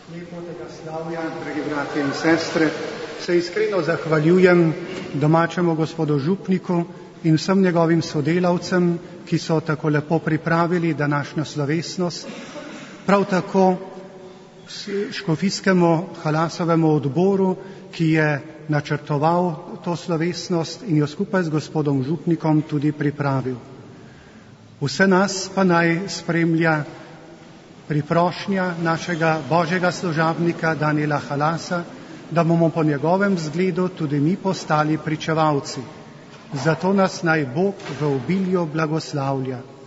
Lepotega slavja, dragi bratje in sestre, se iskreno zahvaljujem domačemu gospodu župniku in vsem njegovim sodelavcem, ki so tako lepo pripravili današnjo slovesnost. Prav tako škofijskemu Halasovemu odboru, ki je načrtoval to slovesnost in jo skupaj z gospodom župnikom tudi pripravil. Vse nas pa naj spremlja priprošnja našega božjega služabnika Danijela Halasa, da bomo po njegovem zgledu tudi mi postali pričevalci. Zato nas naj Bog v obilju blagoslavlja.